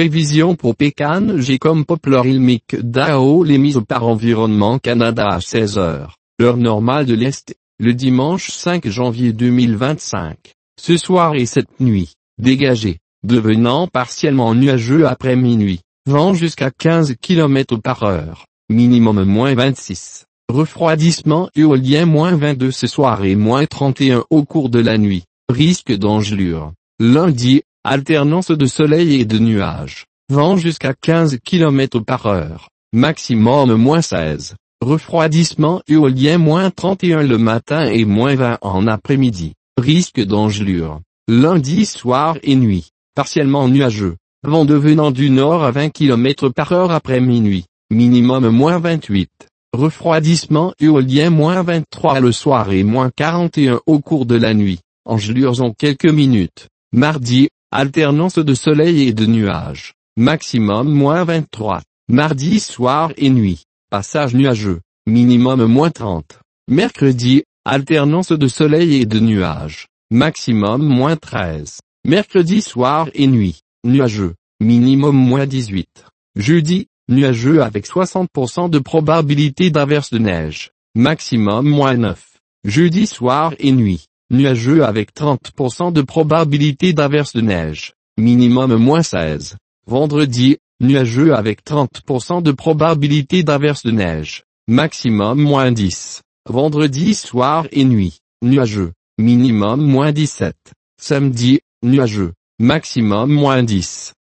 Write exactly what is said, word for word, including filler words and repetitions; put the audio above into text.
Prévision pour Pécan G comme Poplar Ilmic Dao les mises par Environnement Canada à seize heures, heure normale de l'Est, le dimanche cinq janvier deux mille vingt-cinq. Ce soir et cette nuit, dégagé, devenant partiellement nuageux après minuit, vent jusqu'à quinze kilomètres par heure, minimum moins vingt-six, refroidissement éolien moins vingt-deux ce soir et moins trente et un au cours de la nuit, risque d'engelure. Lundi, alternance de soleil et de nuages, vent jusqu'à quinze kilomètres par heure, maximum moins seize, refroidissement éolien moins trente et un le matin et moins vingt en après-midi, risque d'engelure. Lundi soir et nuit, partiellement nuageux, vent devenant du nord à vingt kilomètres par heure après minuit, minimum moins vingt-huit, refroidissement éolien moins vingt-trois le soir et moins quarante et un au cours de la nuit, engelures en quelques minutes. Mardi, alternance de soleil et de nuages, maximum moins vingt-trois, mardi soir et nuit, passage nuageux, minimum moins trente. Mercredi, alternance de soleil et de nuages, maximum moins treize, mercredi soir et nuit, nuageux, minimum moins dix-huit. Jeudi, nuageux avec soixante pour cent de probabilité d'averse de neige, maximum moins neuf. Jeudi soir et nuit, nuageux avec trente pour cent de probabilité d'averse de neige, minimum moins seize. Vendredi, nuageux avec trente pour cent de probabilité d'averse de neige, maximum moins dix. Vendredi soir et nuit, nuageux, minimum moins dix-sept. Samedi, nuageux, maximum moins dix.